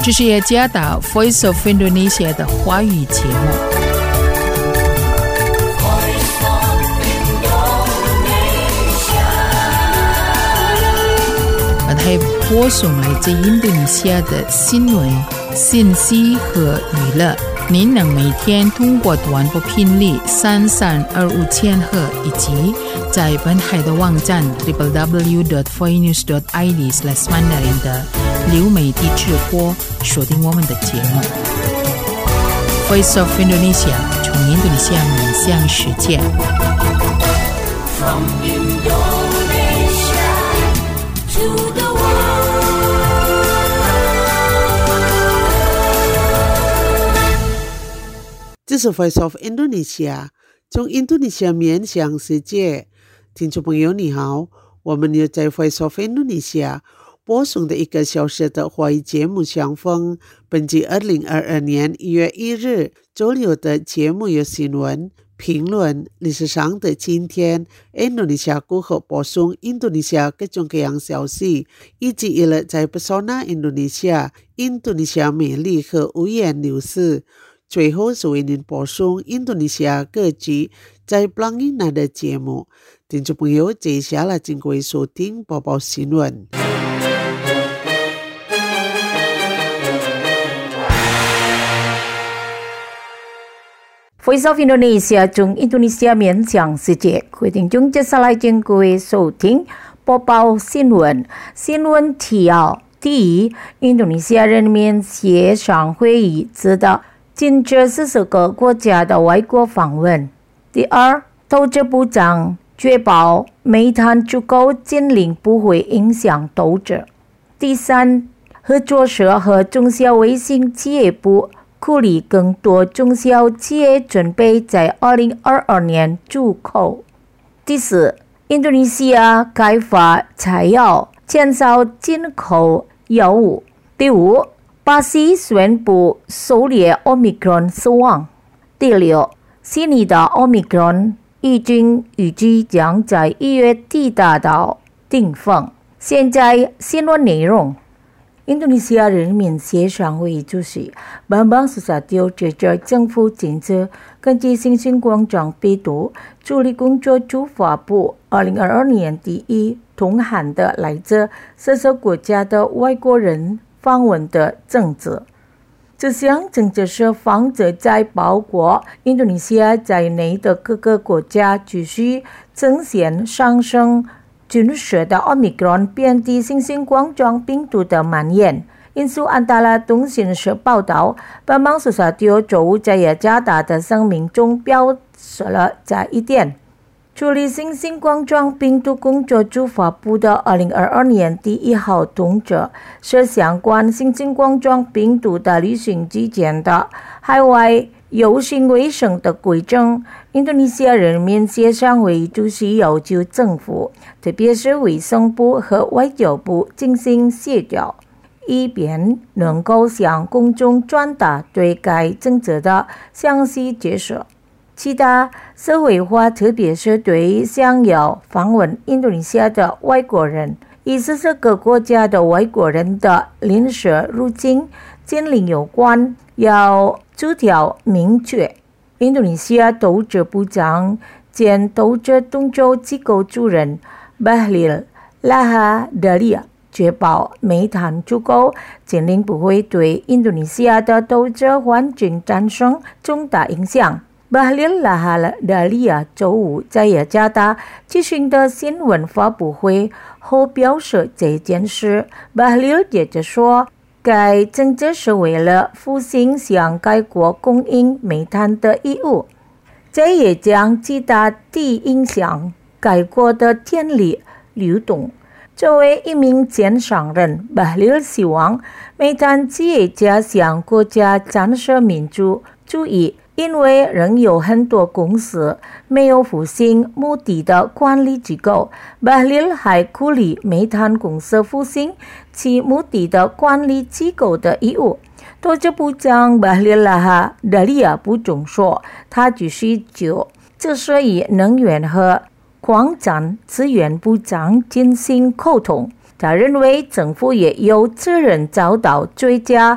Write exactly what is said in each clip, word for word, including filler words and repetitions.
这是雅加达 Voice of Indonesia 的华语节目。它播送来自印度尼西亚的新闻、信息和娱乐。您能每天通过短波频率三三二五千赫以及在本台的网站 double-u double-u double-u dot voinews dot i d slash mandarin 的流媒体直播锁定我们的节目。Voice of Indonesia 从印度尼西亚面向世界。From Indonesia to the world. 这是 Voice of Indonesia 从印度尼西亚面向世界。听众朋友你好，我们又在 Voice of Indonesia 播送的一个小时的华语节目相逢。本季二零二二年一月一日周六的节目有新闻、评论、历史上的今天、印度尼西亚过后播送印度尼西亚各种各样消息，以及一了在 Pesona Indonesia 印度尼西亚美丽和五颜六色。最后是为您播送印度尼西亚各地在 Pelangina 的节目。听众朋友，接下来请各位收听播报新闻。 Voice of Indonesia 从印度尼西亚面向世界，各位听众接下来请各位收听播报新闻。新闻提要：第一，印度尼西亚人民协商会议指导禁止四十个国家的外国访问。第二，投资部长确保煤炭出口禁令不会影响投资。第三，合作社和中小微型企业部鼓励更多中小企业准备在二零二二年出口。第四，印度尼西亚开发采药，减少进口药物。第五，巴西宣布狩猎 Omicron 死亡。第六，悉尼的 Omicron 已经预计将在一月底达到顶峰。现在新闻内容。印度尼西亚人民协商会议主席班邦苏萨蒂指责政府禁止根据新型冠状病毒处理工作处发布二零二二年第一通函的来自四十国家的外国人访问的政策。这项政策是防止在包括印度尼西亚在内的各个国家继续呈现上升均势的 Omicron 变异新型冠状病毒的蔓延。因素安达拉通讯社报道，班邦苏萨蒂周五在雅加达的声明中表示了这一点。处理新型冠状病毒工作组发布的二零二二年第一号通知是相关新型冠状病毒的旅行之间的海外有形卫生的规定。印度尼西亚人民协商会议主席要求政府，特别是卫生部和外交部进行协调，以便能够向公众传达对该政策的详细解释。其他社会化，特别是对想要访问印度尼西亚的外国人，以四十个国家的外国人的临时入境禁令有关，要主条明确。印度尼西亚投资部长兼投资动作机构主任 Bahlil Lahadalia 确保煤炭出口禁令不会对印度尼西亚的投资环境产生重大影响。Bahlil Lahadalia 周五在雅加达举行的新闻发布会后表示这件事。Bahlil 接着说，该政策是为了复兴向该国供应煤炭的义务，这也将极大地影响该国的电力流动。作为一名监商人，巴里希望煤炭企业家向国家展示民主主义，因为仍有很多公司没有复兴目的的管理机构。巴里还鼓励煤炭公司复兴其目的的管理机构的义务。投资部长巴里拉哈达利亚补充说，他继续就这是以能源和矿产资源部长进行沟通。他认为政府也有责任找到最佳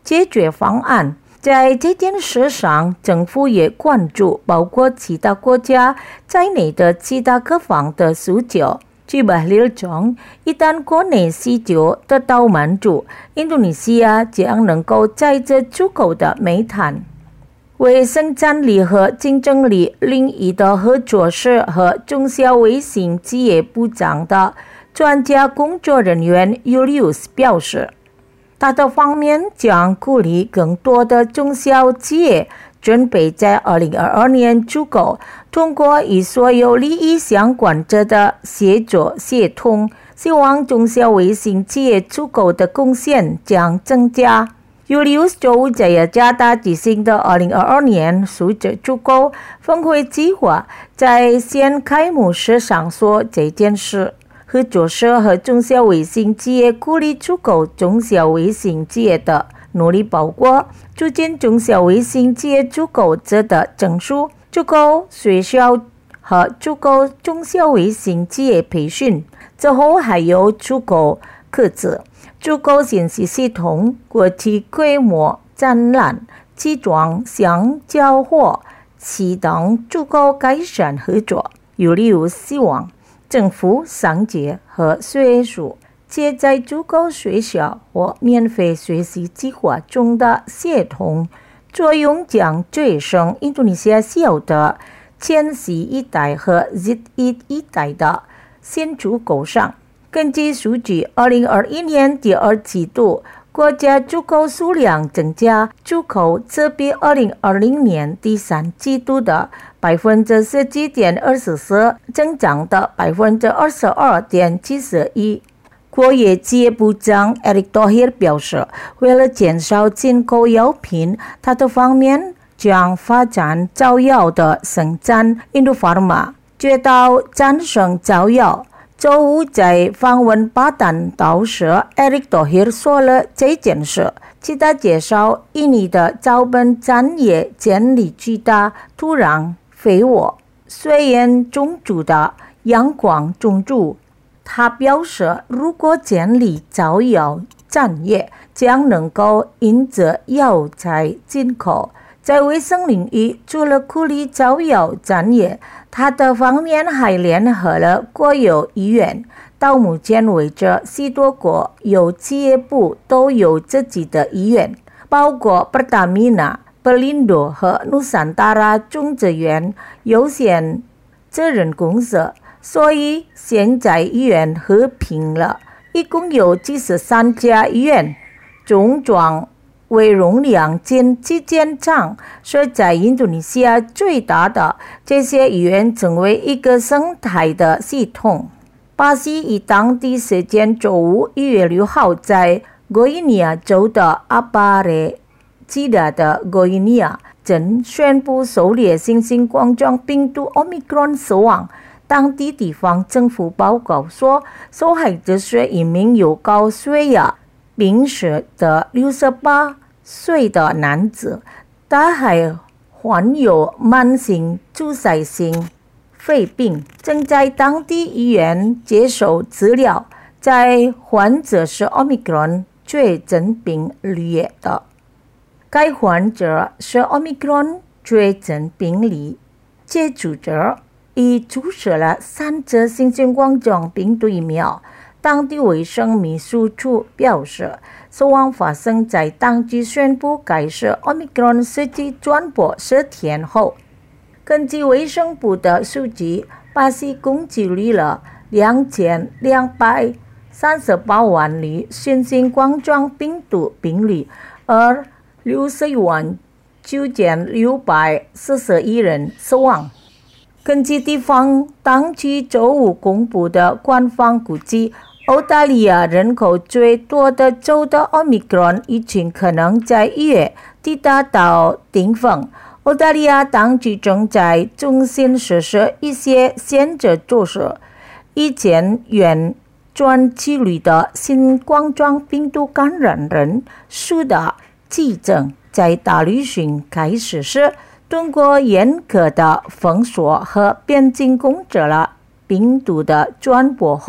解决方案。在这件事上，政府也关注包括其他国家在内的其他各方的诉求。据巴利中，一旦国内需求得到满足，印度尼西亚将能够在这足够的煤炭、为生产力和竞争力领域的合作社和中小微型企业部长的专家工作人员 Julius 表示，他的方面将鼓励更多的中小企业准备在二零二二年足够通过与所有利益相关者的协作协同，希望中小微型企业足够的贡献将增加。Julius 周在雅加达举行的二零二二年数字足够峰会计划在先开幕式上说这件事。合作社和中小微型企业鼓励足够中小微型企业的努力，包括促进中小微型企业足够者的证书、足够学校和足够中小微型企业培训，之后还有足够课程、足够信息系统、国际规模展览、集装箱交货启动足够改善合作。有理由希望政府、商界和学术皆在足够学校或免费学习计划中的协同作用，将追上印度尼西亚小的千禧一代和 Z 一代的新足够上。根据数据，二零二一年第二季度国家足够数量增加，足够这比二零二零年第三季度的百分之十七点二十四增长的百分之二十二点七十一。国业企业部长 Erick Thohir 表示，为了减少进口药品，他的方面将发展造药的生产。印度 Pharma 决到战胜造药。周五在访问巴丹岛时 ，Erick Thohir 说了这件事。其他介绍，印尼的草本产业建立巨大土壤、肥沃、水源充足的阳光种植。他表示，如果建立造药产业，将能够因着药材进口。在卫生领域，除了鼓励造药产业，他的方面还联合了国有医院。到目前为止，许多国有企业部都有自己的医院，包括 Pertamina、Pelindo 和 Nusantara 种植园有限责任公司。所以现在医院合并了，一共有七十三家医院，总装为容量近七千张，是在印度尼西亚最大的。这些医院成为一个生态的系统。巴西以当地时间周五一月六号在戈伊尼亚州的阿巴雷基达的戈伊尼亚镇宣布首例新型冠状病毒 Omicron 死亡。当地地方政府报告说，受害者是一名有高血压病史的六十八岁的男子，他还患有慢性阻塞性肺病，正在当地医院接受治疗。在患者是 Omicron 确诊病例的，该患者是 Omicron 确诊病例接触者，已注射了三支新型冠状病毒疫苗。当地卫生秘书处表示，死亡发生在当局宣布该是 Omicron 实际传播十天后。根据卫生部的数据，巴西共记录了两千两百三十八万例新型冠状病毒病例，而六十一万九千六百四十一人死亡。根据地方当局周五公布的官方估计，澳大利亚人口最多的州的 Omicron 疫情可能在一月底达到顶峰。澳大利亚当局正在重新实施一些限制措施，以前原转几率的新冠状病毒感染人数的激增，在大旅行开始时，通过严格的封锁和边境控制了病毒的传播后，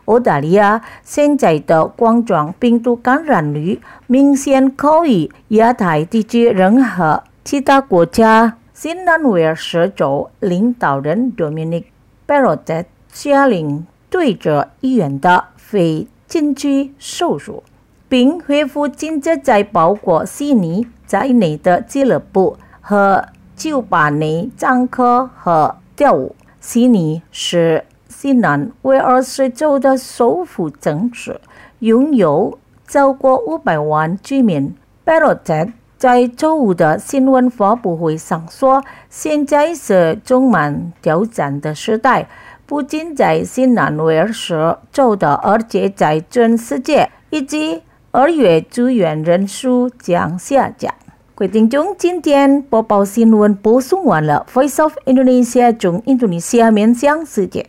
澳大利亚现在的冠状病毒感染率明显高于亚太地区任何其他国家。新南威尔士州领导人 Dominic Perrottet 下令对着医院的非禁区手术，并恢复禁止在包括悉尼在内的俱乐部和酒吧内唱歌和跳舞。悉尼是新南威尔士州的首府城市，拥有超过五百万居民。Perrottet 在周五的新闻发布会上说，现在是充满挑战的时代，不仅在新南威尔士州的，而且在全世界，以及二月住院人数将下降。各位听众，今天播报新闻播送完了 Voice of Indonesia 中印度尼西亚面向世界。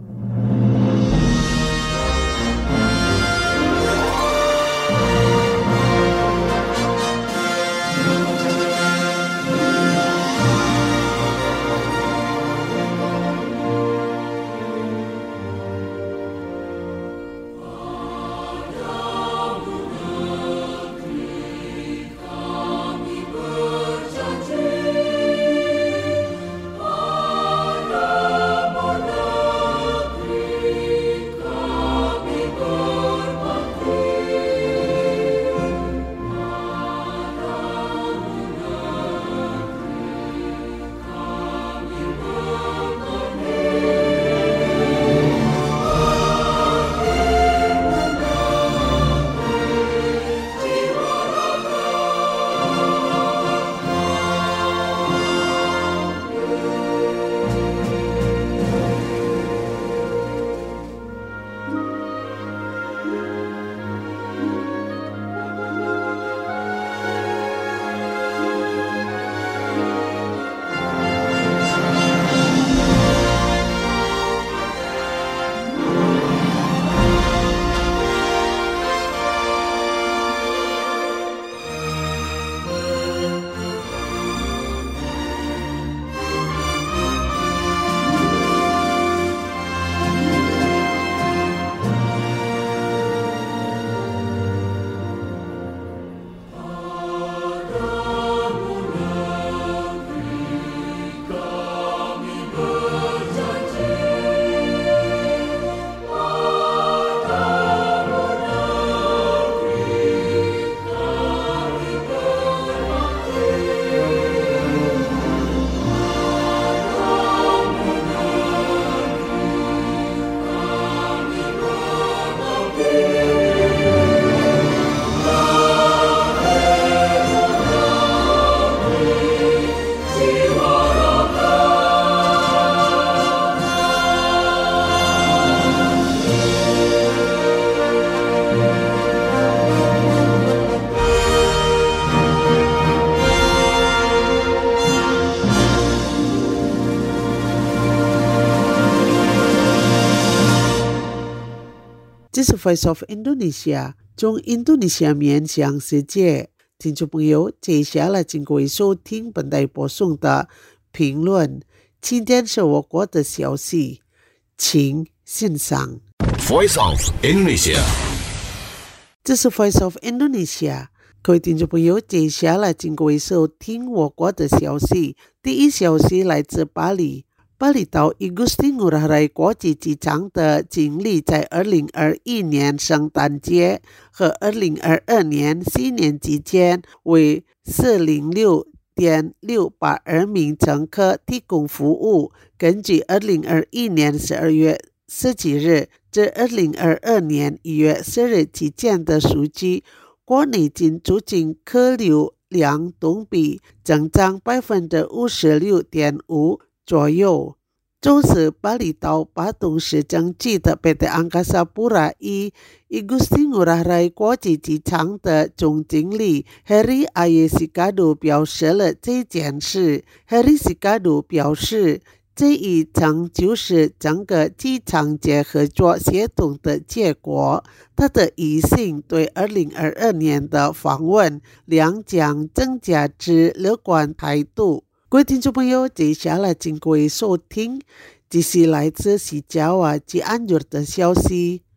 这是 Voice of Indonesia 中印度尼西亚面向世界。听众朋友，接下来请各位收听本台播送的评论。今天是我国的消息，请欣赏。 Voice of Indonesia， 这是 Voice of Indonesia。各位听众朋友，接下来请各位收听我国的消息。第一消息来自巴黎。巴厘岛 Igusti Ngurah Rai 国际机场的经理在二零二一年圣诞节和二零二二年新年期间为四百零六点六八二名乘客提供服务。根据二零二一年十二月十七日至二零二二年一月十日期间的数据，国内进出境客流量同比增长 百分之五十六点五 左右。周四，巴厘岛巴东市政局的 P T Angkasa Pura I Igusti Ngurah Rai 国际机场的总经理 Heri Ayesicado 表示了这件事。Heri Ayesicado 表示，这一层就是整个机场界合作协同的结果。他的疑心对二零二二年的访问量将增加至乐观态度。各位听众朋友，接下来请各位收听，这是来自西爪哇及安约的消息。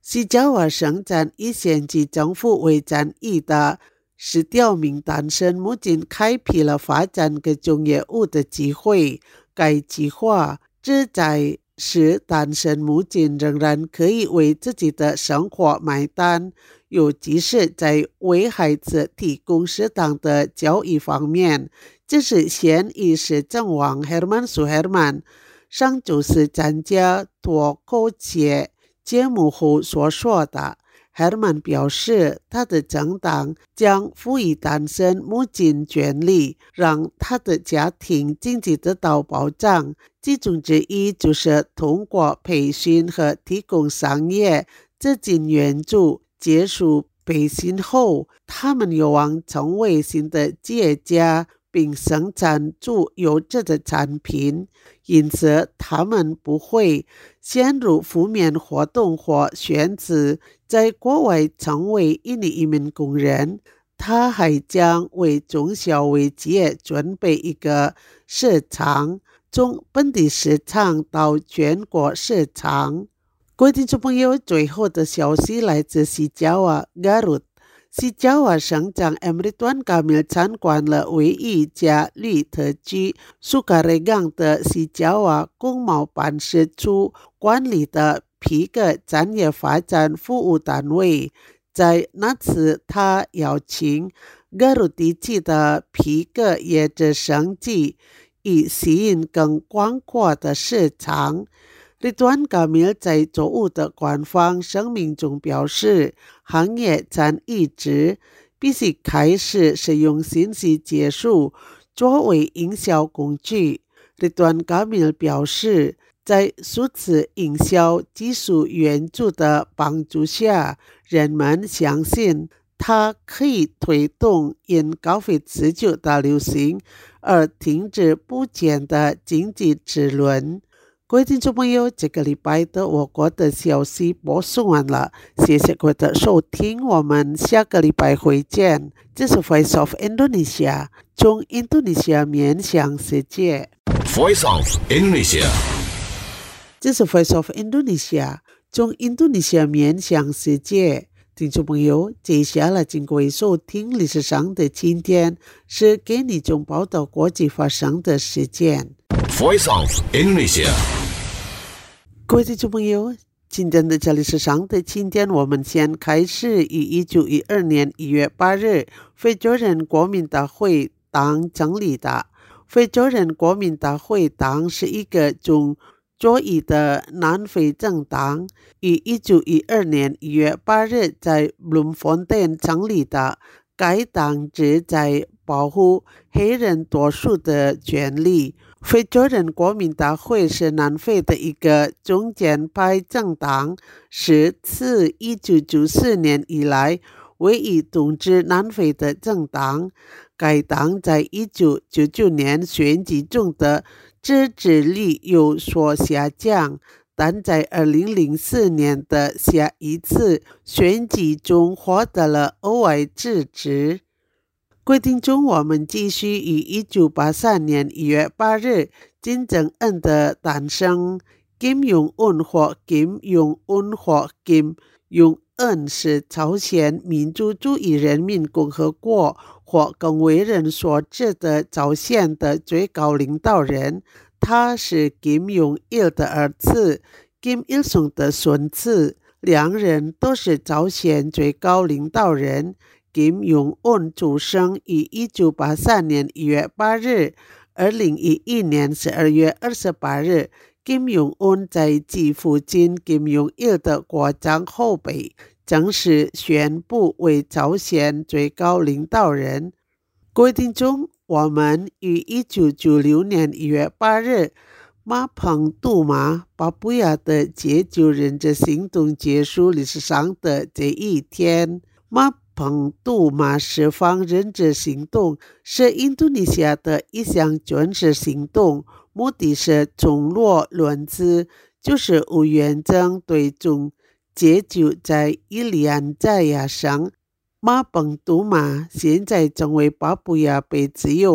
西爪哇省长以县级政府为战役的十条名单身目前开辟了发展各种业务的机会。该计划旨在使单身目前仍然可以为自己的生活买单，尤其是在为孩子提供适当的教育方面。这是现役市政王 Herman Suherman 上周四参加脱口秀节目后所说的。Herman 表示，他的政党将赋予单身目前权利，让他的家庭经济得到保障，其中之一就是通过培训和提供商业资金援助。结束培训后，他们有望成为新的企业家，并生产出优质的产品，因此他们不会陷入负面活动或选择在国外成为印尼移民工人。他还将为中小微企业准备一个市场，从本地市场到全国市场。各位听众朋友，最后的消息来自西爪哇 Garut。西爪哇省长 Emrituan Kamil 参观了唯一一家绿特区苏卡雷港的西爪哇工贸办事处管理的皮革产业发展服务单位。在那次，他邀请 Garut 地区的皮革业者升级，以吸引更广阔的市场。Ridwan Kamil 在周五的官方声明中表示，行业将一直必须开始使用信息技术作为营销工具。Ridwan Kamil 表示，在数字营销技术援助的帮助下，人们相信它可以推动因高费持久的流行而停止不前的经济之轮。各位听众朋友，这个礼拜的我国的消息播送完了，谢谢各位的收听，我们下个礼拜会见。这是 Voice of Indonesia， 从印度尼西亚面向世界。 Voice of Indonesia， 这是 Voice of Indonesia， 从印度尼西亚面向世界。听众朋友，接下来请各位收听历史上的今天，是给你中报道国际发生的事件。 Voice of Indonesia， 各位听众朋友，今天的这里是上的今天，我们先开始于一九一二年一月八日非洲人国民大会党成立的。非洲人国民大会党是一个中左翼的南非政党，于一九一二年一月八日在 Bloemfontein 成立的。该党旨在保护黑人多数的权利。非洲人国民大会是南非的一个中间派政党，是自一九九四年以来唯一统治南非的政党。该党在一九九九年选举中的支持率有所下降，但在二零零四年的下一次选举中获得了额外支持。各位听众，我们继续于一九八三年一月八日金正恩的诞生。金永恩或金永恩或金永恩是朝鲜民主主义人民共和国或更为人所知的朝鲜的最高领导人。他是金永il的儿子，金il sung的孙子，两人都是朝鲜最高领导人。金永恩出生于一九八三年一月八日，二零一一年十二月二十八日，金永恩在继父亲金永il的国葬后被正式宣布为朝鲜最高领导人。各位听众，我们于一九九六年一月八日，马彭杜马巴布亚的解救忍者行动结束历史上的这一天。马彭杜马释放忍者行动是印度尼西亚的一项军事行动，目的是中落轮子，就是乌元正对中解救在伊利安在亚省。马彭杜马现在成为巴布亚被自由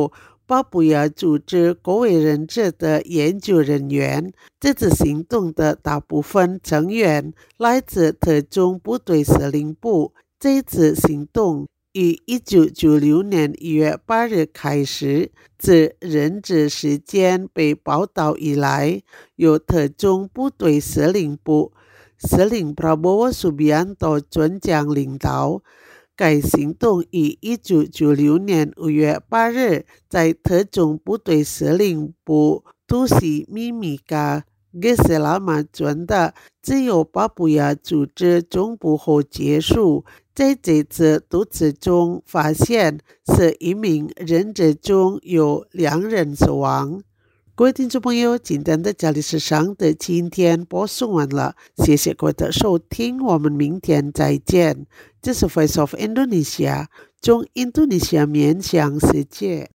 巴布亚组织国卫人质的研究人员。这次行动的大部分成员来自特种部队司令部。这次行动于一九九六年一月八日开始，自人质事件被报道以来，由特种部队司令部司令 Prabowo Subianto 准将领导。该行动于一九九六年五月八日在特种部队司令部都西米米嘎格斯拉马村的自由巴布亚组织总部后结束。在这次突刺中发现十一名人质中有两人死亡。各位听众朋友，今天的这里是上的今天播送完了，谢谢各位的收听，我们明天再见。这是 Voice of Indonesia， 从印度尼西亚面向世界。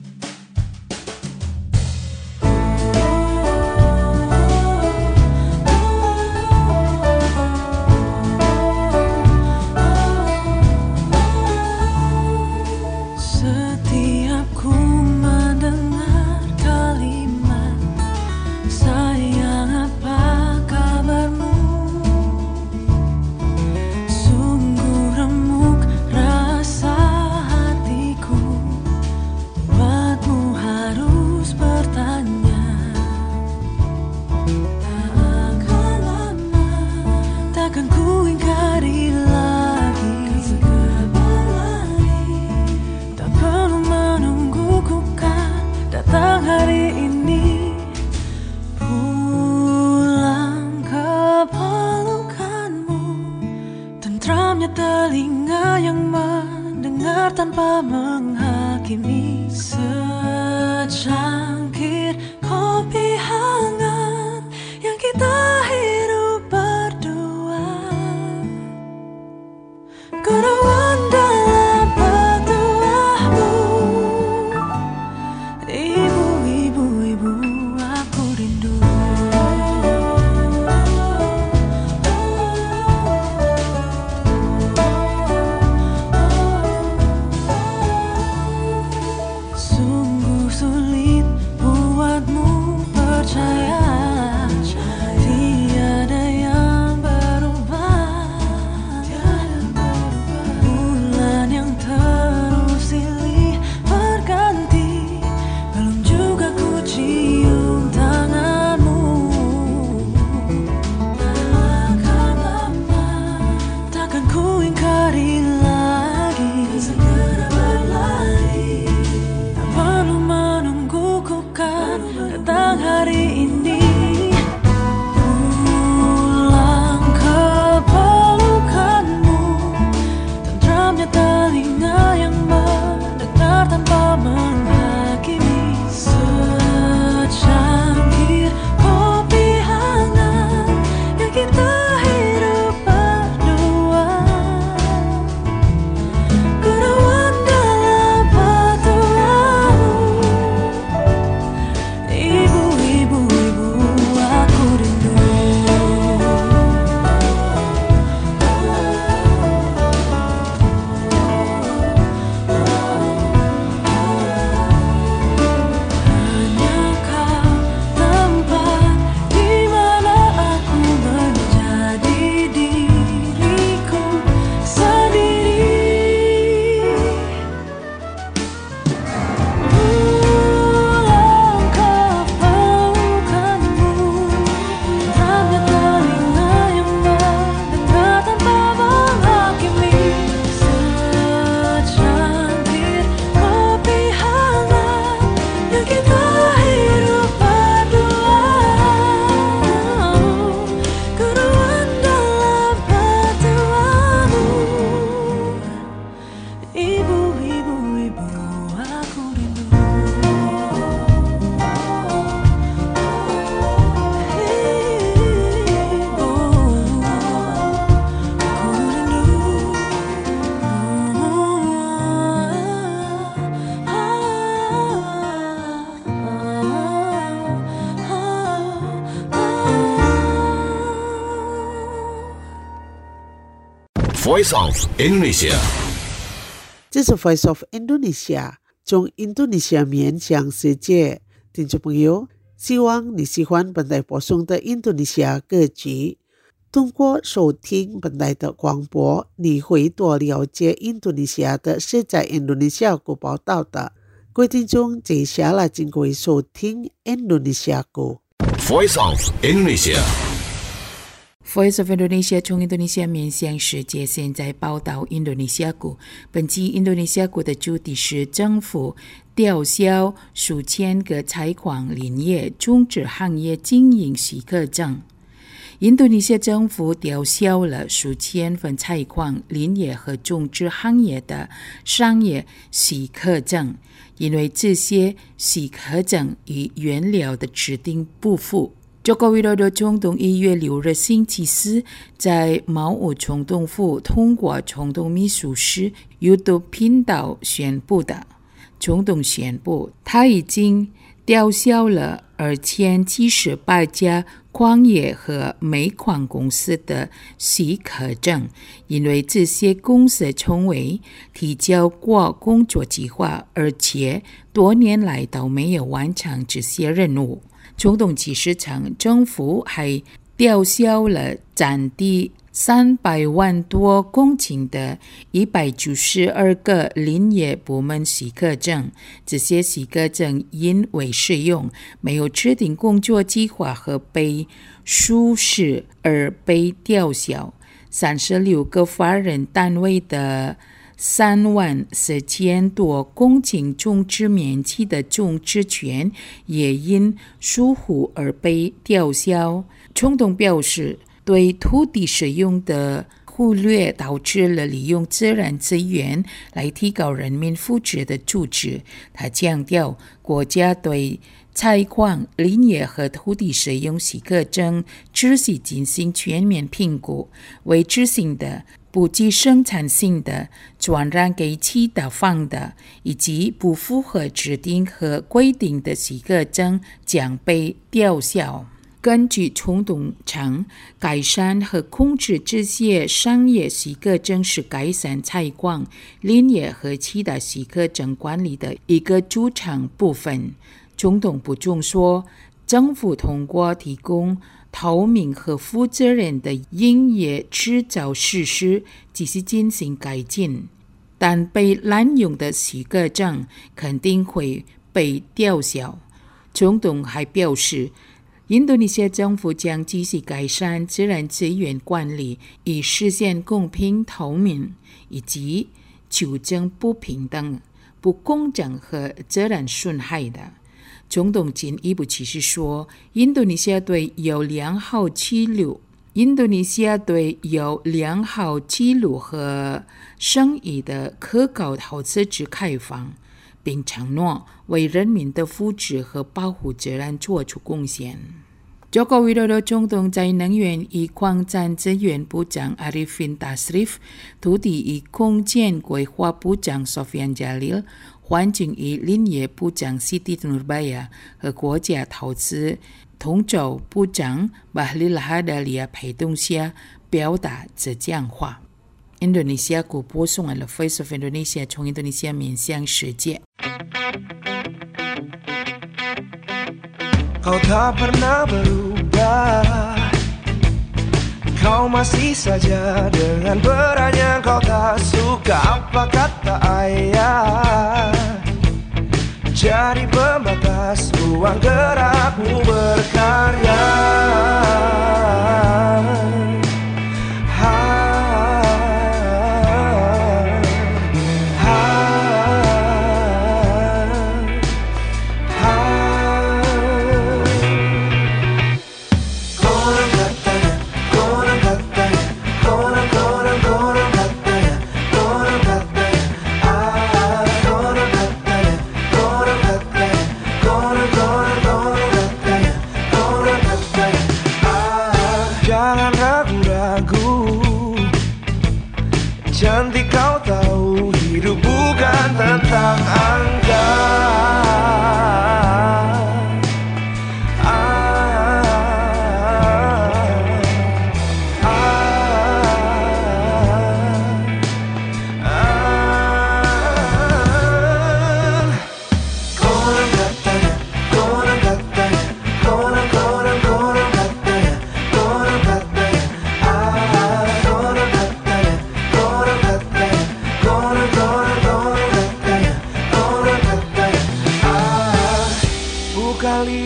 Telinga yang mendengar tanpa menghakimi, secangkir kopi hangat yang kita hirup berdua, keruan dalam petuahmu. Ibu, ibu, ibu, aku rindu. Voice of Indonesia， 这是 Voice of Indonesia， 中印度尼西亚面向世界。听众朋友，希望你喜欢本台播送的印度尼西亚歌曲。通过收听本台的广播，你会多了解印度尼西亚的实在印度尼西亚歌报道的。各位听众，接下来请各位收听印度尼西亚歌。 Voice of Indonesia。 Voice of Indonesia 从印度尼西亚面向世界，现在报道印度尼西亚股。本期印度尼西亚股的主题是政府吊销数千个采矿林业种植行业经营许可证。印度尼西亚政府吊销了数千份采矿林业和种植行业的商业许可证，因为这些许可证与原料的指定不符。中国为了的总统一月六日星期四在毛武总统府通过总统秘书室 YouTube 频道宣布的。总统宣布，他已经吊销了二千七十八家矿业和煤矿公司的许可证，因为这些公司从未提交过工作计划，而且多年来都没有完成这些任务。总统其实称，政府还吊销了占地三百万多公顷的一百九十二个林业部门许可证，这些许可证因为使用没有制定工作计划和被疏失而被吊销。三十六个法人单位的三万四千多公顷种植面积的种植权也因疏忽而被吊销。总统表示，对土地使用的忽略导致了利用自然资源来提高人民福祉的主旨。他强调，国家对采矿、林业和土地使用许可证仔细进行全面评估，未执行的、不具生产性的、转让给其他方的，以及不符合指定和规定的许可证将被吊销。根据总统称，改善和控制这些商业许可证是改善采矿、林业和其他许可证管理的一个组成部分。总统补充说，政府通过提供透明和负责任的营业制造实施继续进行改进，但被滥用的许可证肯定会被吊销。总统还表示，印度尼西亚政府将继续改善自然资源管理，以实现公平透明，以及纠正不平等、不公正和自然损害的。总统进一步启示说，印度尼西亚对有良好记录，印度尼西亚对有良好记录和声誉的可靠投资者开放，并承诺为人民的福祉和保护自然做出贡献。中国维多多总统在能源与矿产资源部长 Arifin Tasrif、土地与空间规划部长 Sofyan Jalil、环境与林业部长 Siti Nurbaya 和国家投资统筹部长 Bahlil Lahadalia 陪同下表达这讲话。印度尼西亚国播送了 Voice of Indonesia 从印度尼西亚面向世界。 Kau tak pernah berubah, kau masih saja dengan beratnya. Kau tak suka apa kata ayah, jadi pembatas ruang gerakmu berkarya.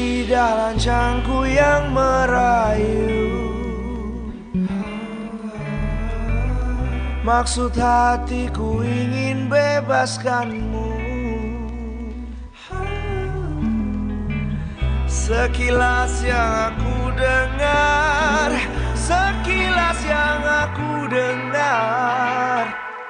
Indah lancangku yang merayu, maksud hatiku ingin bebaskanmu. Sekilas yang aku dengar, sekilas yang aku dengar,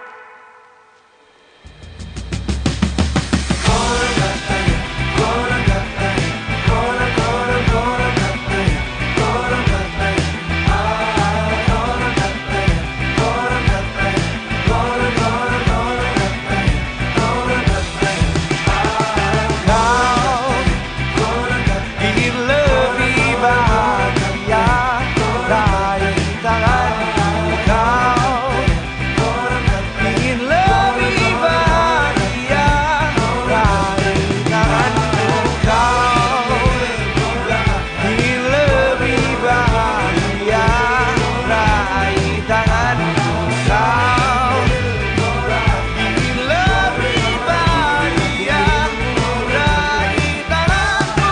konon katanya, konon katanya, konon konon konon katanya, konon katanya, ah konon katanya, konon katanya, konon konon konon katanya, konon katanya, ah kau ingin lebih bahagia, raih tanganku. Kau ingin lebih bahagia, raih tanganku. Kau ingin lebih bahagia, raih tanganku. Kau ingin lebih bahagia, raih tanganku.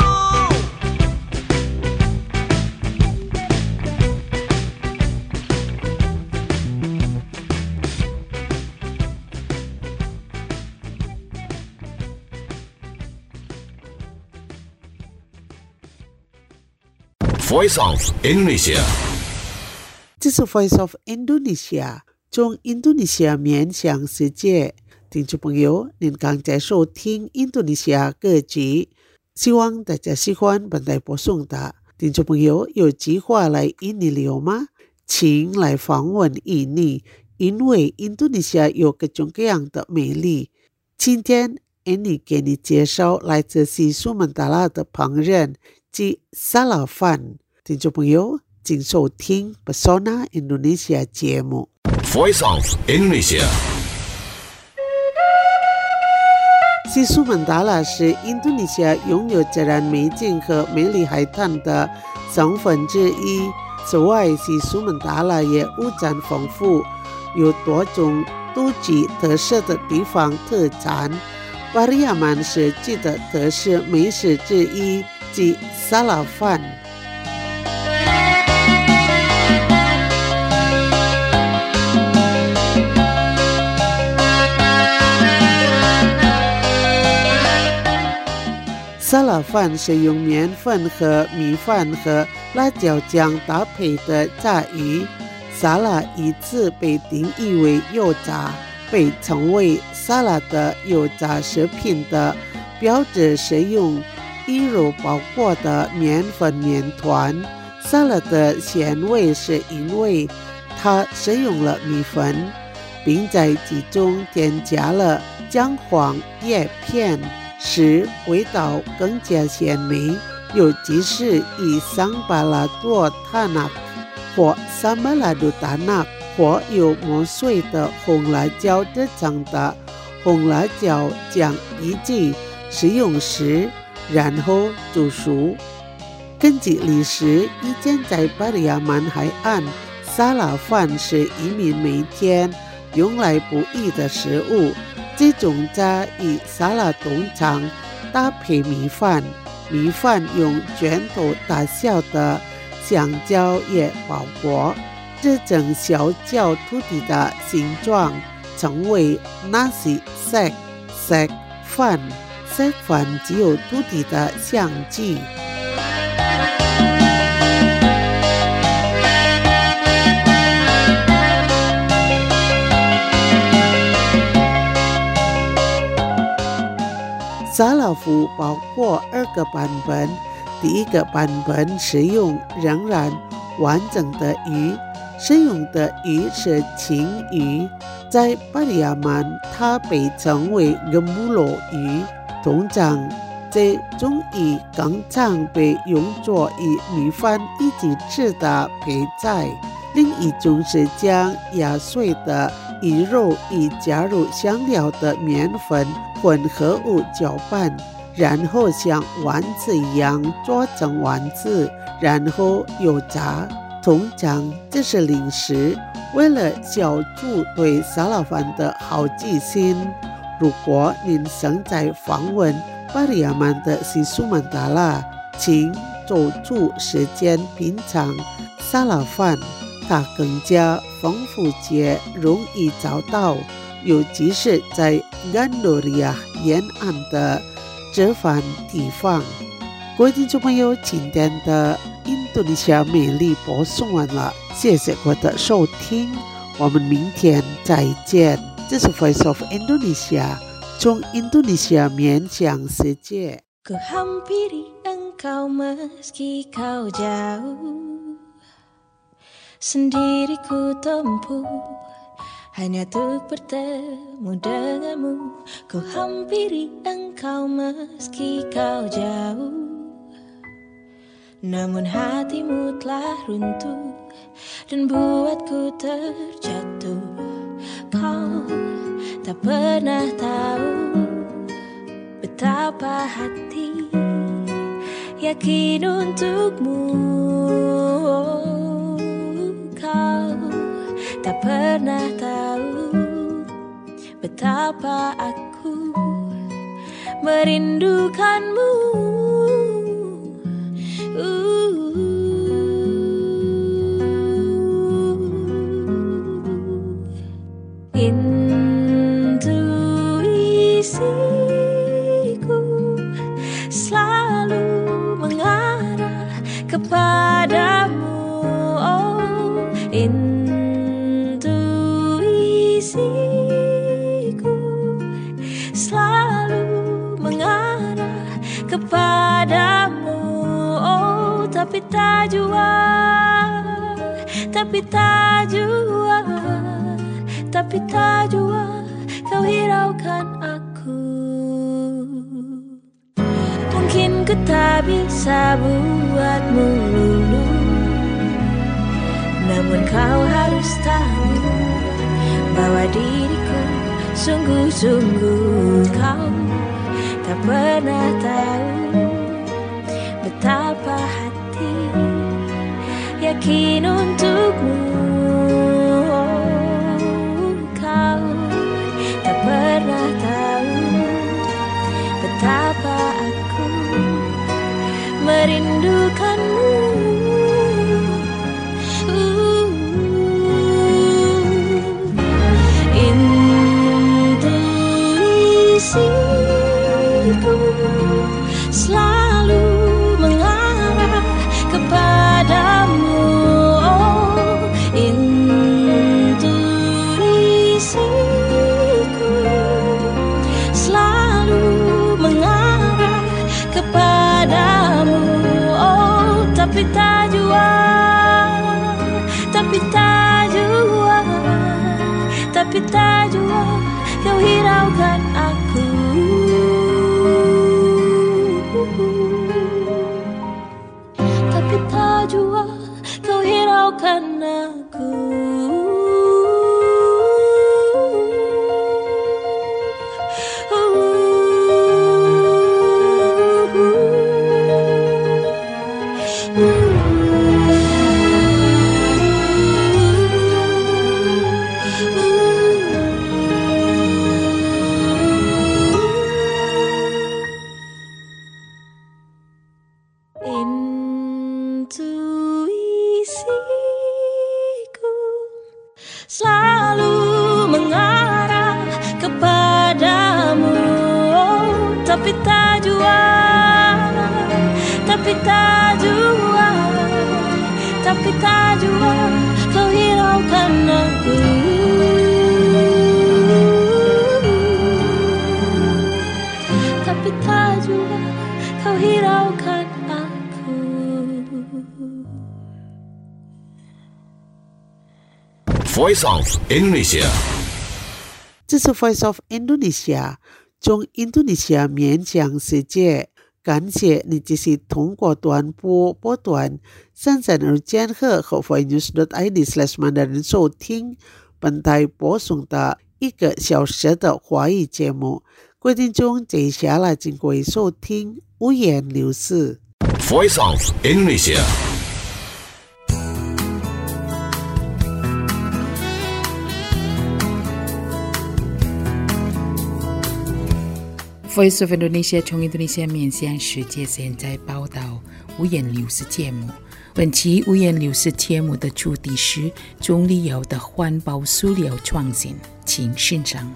Voice of Indonesia。 这是 Voice of Indonesia， 从印度尼西亚面向世界。听众朋友，您刚才收听印度尼西亚歌曲，希望大家喜欢本台播送的。听众朋友，有计划来印尼旅游吗？请来访问印尼，因为印度尼西亚有各种各样的美丽。今天 Annie 给你介绍来自西苏门答腊的烹饪及沙拉饭。听众朋友，请收听 Pesona Indonesia 节目。 Voice of Indonesia。 西苏门答腊是印度尼西亚拥有自然美景和美丽海滩的省份之一。此外，西苏门答腊也物产丰富，有多种独具特色的地方特产。巴利亚曼是其的特色美食之一，即沙拉饭。沙拉饭是用面粉和米饭和辣椒酱搭配的炸鱼。沙拉一直被定义为油炸，被称为沙拉的油炸食品的标志是用鱼肉包裹的面粉面团。沙拉的鲜味是因为它使用了米粉，并在其中添加了姜黄叶片，使味道更加鲜美。尤其是以桑巴拉多塔纳或萨马拉杜达纳或有磨碎的红辣椒制成的红辣椒酱一起食用时，然后煮熟。根据历史，以前在巴利亚曼海岸，沙拉饭是移民每天用来不易的食物。这种炸鱼沙拉通常搭配米饭，米饭用拳头大小的香蕉叶包裹，制成小脚土地的形状，称为 nasi sek sek 饭。sek 饭只有土地的香气。沙拉夫包括二个版本，第一个版本使用仍然完整的鱼，使用的鱼是青鱼，在巴利亚曼它被称为 gembulo 鱼。通常这种鱼更常被用作与米饭一起吃的配菜。另一种是将压碎的鱼肉与加入香料的面粉混合物搅拌，然后像丸子一样做成丸子，然后油炸。通常这是零食。为了消除对沙拉饭的好奇心，如果您正在访问巴利亚曼的西苏门答腊， 请走出时间品尝沙拉饭，它更加丰富且容易找到，尤其是在安多利亚沿岸的这番地方。各位听众朋友，今天的印度尼西亚美丽播送完了，谢谢各位的收听，我们明天再见。这是 Voice of Indonesia， 从印度尼西亚面向世界。 Ku hampiri engkau meski kau jauh, sendiri ku tempuh hanya untuk bertemu denganmu. Ku hampiri engkau meski kau jauh, namun hatimu telah runtuh dan buatku terjatuh. Kau tak pernah tahu betapa hati yakin untukmu. Kau tak pernah tahu betapa aku merindukanmu. Intuisiku selalu mengarah kepadamu. Oh, intuisiku selalu mengarah kepadamu. Oh, tapi tak jua, tapi tak jua, tapi tak jua kau hiraukan aku. Mungkin ku tak bisa buatmu luluh, namun kau harus tahu bahwa diriku sungguh-sungguh. Kau tak pernah tahu betapa hati yakin untukmu. Kau tak pernah tahu betapa aku merindukanmu. uh, Intuisiku selalu mengarah kepadamu. Oh, intuisiku selalu mengarah kepadamu. Oh, tapi tak jua, tapi tak jua, tapi tak jua kau hiraukan aku. Tapi tak jua kau hiraukan aku. Intuisiku selalu mengarah kepadamu. Oh, tapi tak jua, tapi tak jua, tapi tak jua kau hiraukan aku. Tapi tak jua kau hiraukan aku. Voice of Indonesia， 这是 Voice of Indonesia， 从印度尼西亚面向世界。感谢你继续通过短波波段三三二千赫和 voinews dot i d slash mandarin 收听本台播送的一个小时的华语节目。各位听众，接下来请各位收听五言六事。 Voice of Indonesia。 Voice of Indonesia 从印度尼西亚面向世界现在报道五颜六色节目。本期五颜六色节目的主题是中旅游的环保塑料创新，请欣赏。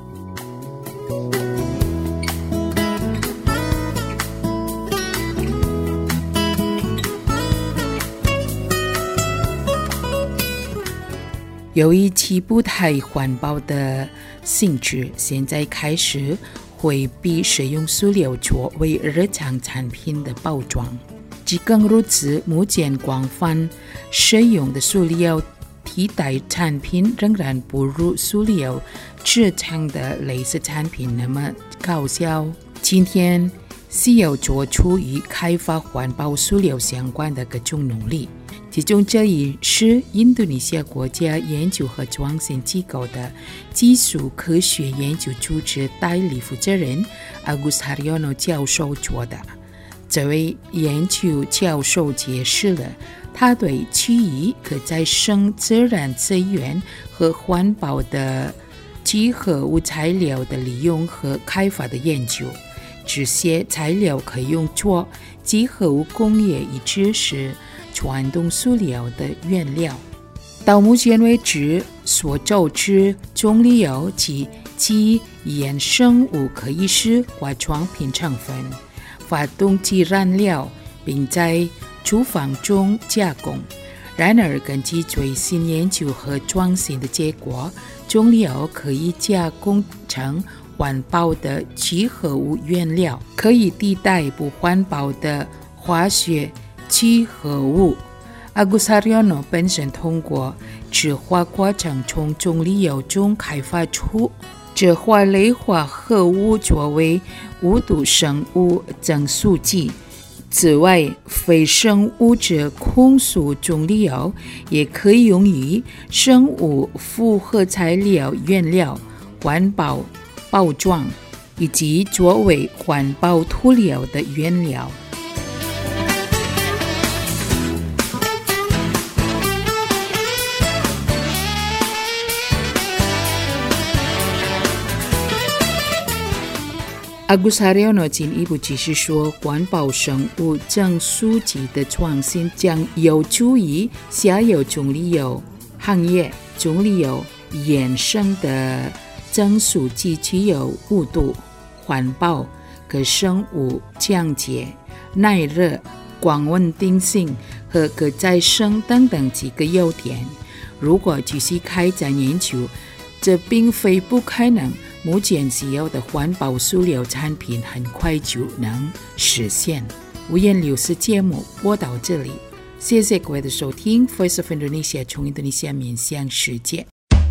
由于其不太环保的性质，现在开始回避使用塑料作为日常产品的包装。即更如此，目前广泛使用的塑料替代产品仍然不如塑料制成的类似产品那么高效。今天需要做出与开发环保塑料相关的各种努力，其中这一是印度尼西亚国家研究和创新机构的技术科学研究组织代理负责人 Agus Haryono 教授做的。这位研究教授解释了他对基于可再生自然资源和环保的集合物材料的利用和开发的研究。这些材料可以用作集合物工业，一直是传统塑料的原料。到目前为止，所周知中旅游及其衍生物可以是化妆品成分、发动机燃料，并在厨房中加工。然而，根据最新研究和创新的结果，中旅游可以加工成环保的集合物原料，可以替代不环保的化学集合物。Agus Haryono 本身通过制化过程从中旅游中开发出这化类化合物作为无毒生物增速剂。此外，非生物质控塑中旅游也可以用于生物复合材料原料、环保包装以及作为环保涂料的原料。Agus Haryono 进一步解释说，环保生物增速剂的创新将有助于下游中旅游行业中旅游衍生的增速剂具有无毒、环保、可生物降解、耐热、光稳定性和可再生等等几个优点。如果继续开展研究，这并非不可能。目前需要的环保塑料产品很快就能实现。五颜六色节目播到这里，谢谢各位的收听。Voice of Indonesia 从印度尼西亚面向世界。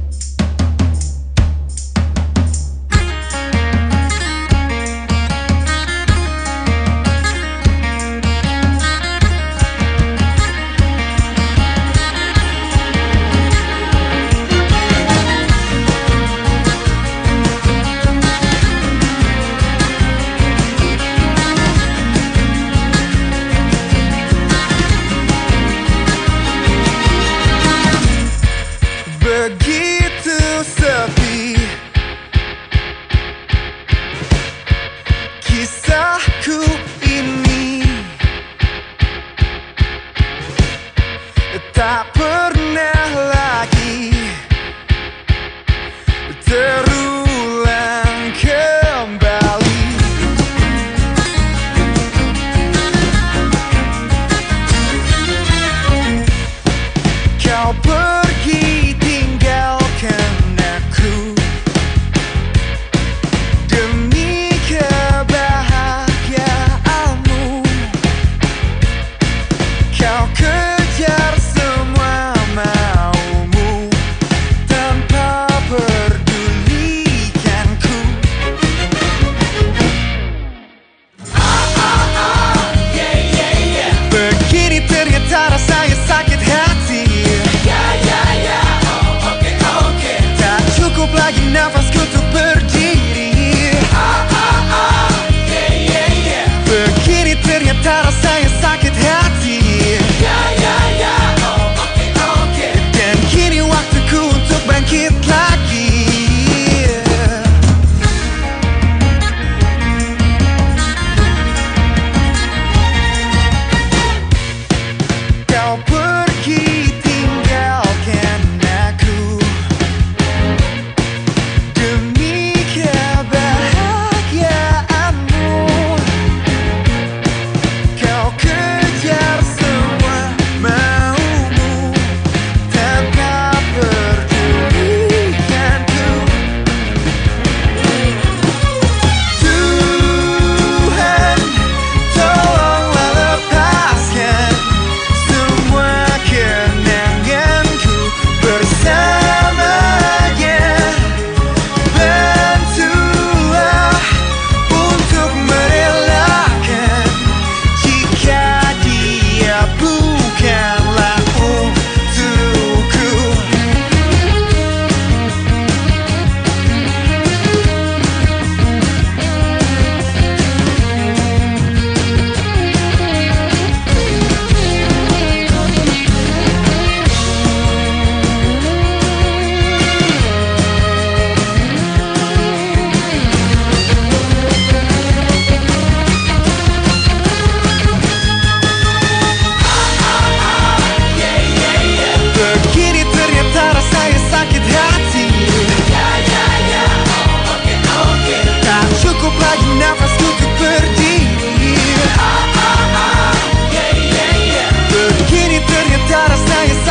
Tak pernah lagi terulang kembali. Kau pergi tinggalkan aku demi kebahagiaanmu. Kau kejar semua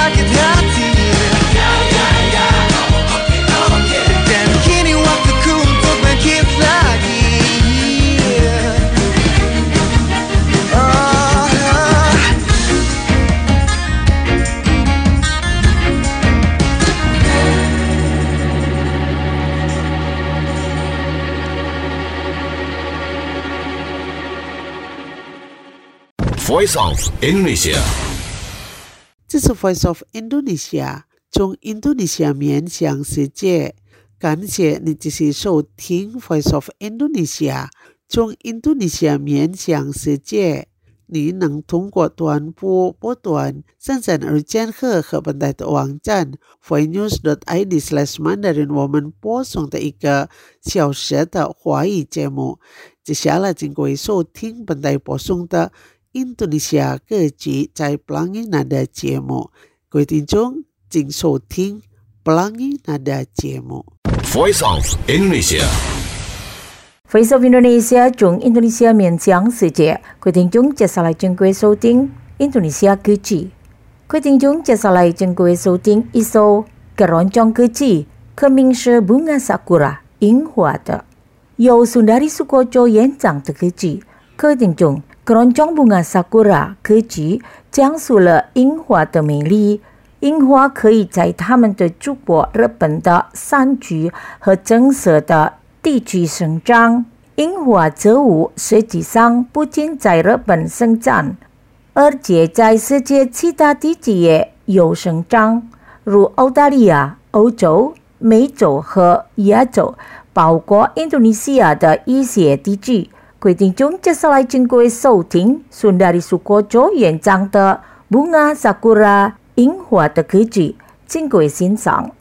sakit hati. Dan kini waktuku untuk bangkit lagi. Voice of Indonesia。 这是 Voice of Indonesia， 从印度尼西亚面向世界。感谢你继续收听 Voice of Indonesia， 从印度尼西亚面向世界。你能通过短波波段三三二千赫和本台的网站 voicenews dot i d slash mandarin 我们播送的一个小时的华语节目。接下来请各位收听本台播送的印度尼西亚歌曲在 Pelangi Nada 节目。各位听众，请收听 Pelangi Nada 节目。 Voice of Indonesia。 Voice of Indonesia 从印度尼西亚面向世界。各位听众，接下来请各位收听印度尼西亚歌曲。各位听众，接下来请各位收听一首keroncong歌曲，歌名是《Bunga Sakura》樱花的，由Sundari Soekoco演唱的歌曲。各位听众， keroncong bunga sakura 歌曲讲述了樱花的美丽。樱花可以在它们的祖国日本的山区和景色的地区生长。樱花植物实际上不仅在日本生长，而且在世界其他地区也有生长，如澳大利亚、欧洲、美洲和亚洲，包括印度尼西亚的一些地区。各位听众，接下来请各位收听Sundari Soekoco演唱的《Bunga Sakura》樱花的歌曲，请各位欣赏。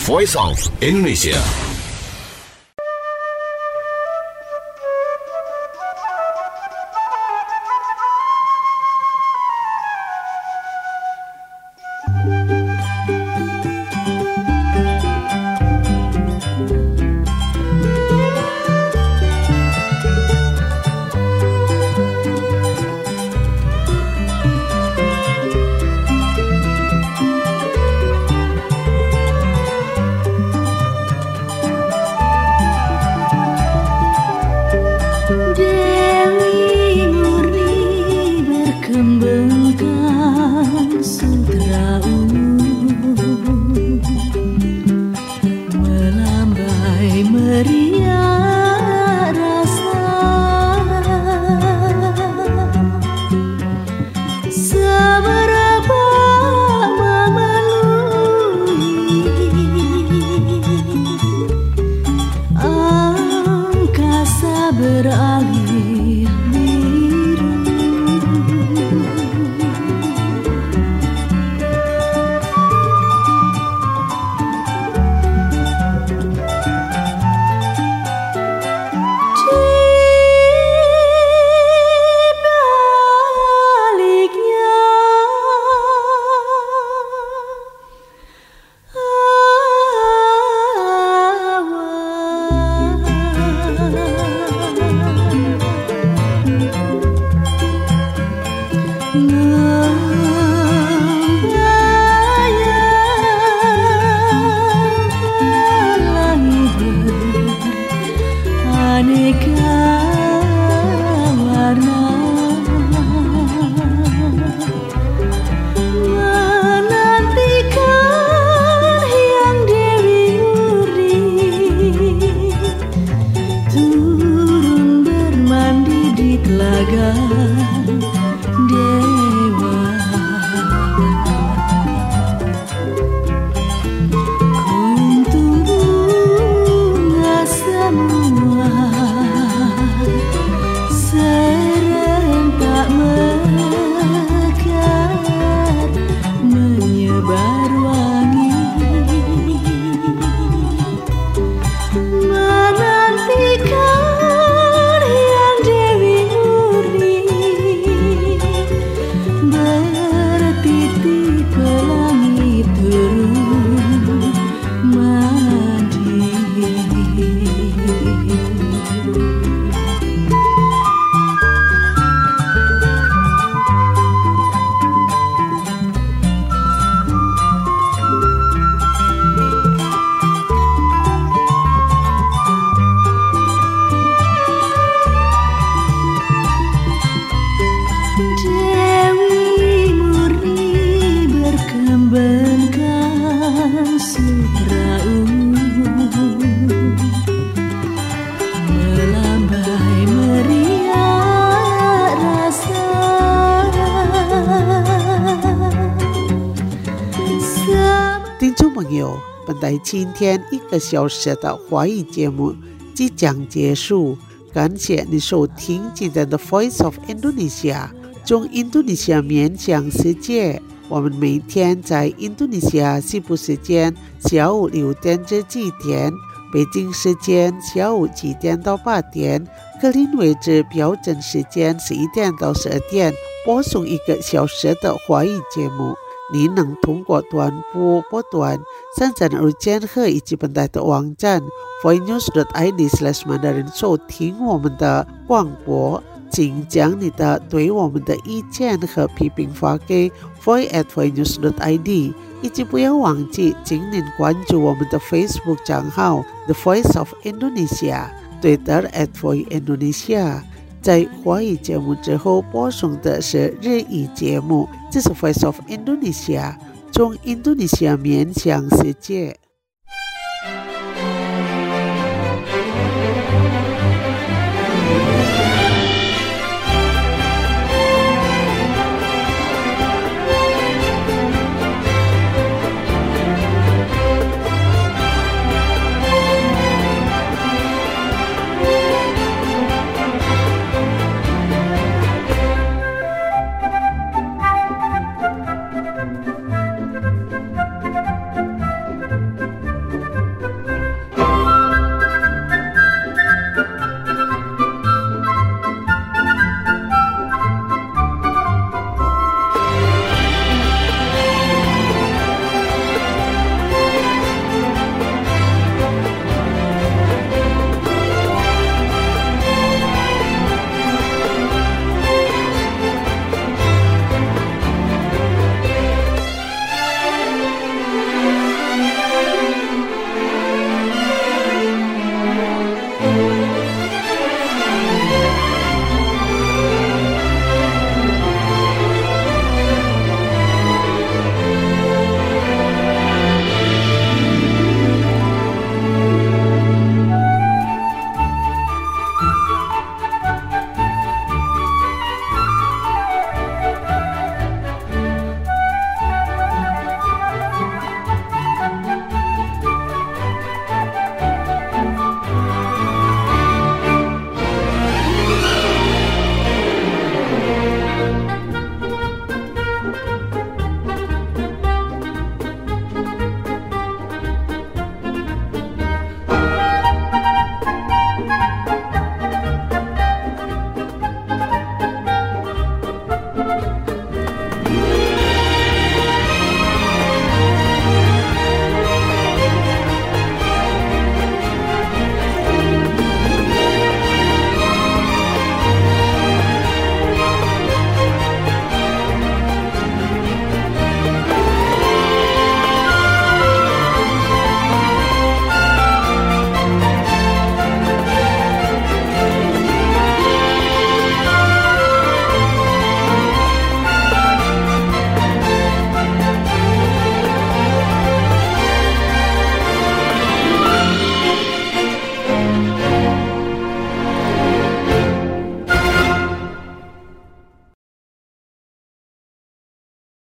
Voice of Indonesia. 听众朋友，本台今天一个小时的华语节目即将结束，感谢你收听今天的 Voice of Indonesia 中印度尼西亚面向世界。我们每天在印度尼西亚西部时间下午六点至七点，北京时间下午七点到八点，格林威治标准时间十一点到十二点，播送一个小时的华语节目。你能通过短波波段、三三二千赫以及本台的网站 voinews dot i d slash mandarin 收听我们的广播，请将你的对我们的意见和批评发给 voice at voinews dot i d， 以及不要忘记，请您关注我们的 Facebook 账号 The Voice of Indonesia、Twitter at Voice Indonesia。在华语节目之后播送的是日语节目，这是 Voice of Indonesia 中印度尼西亚面向世界。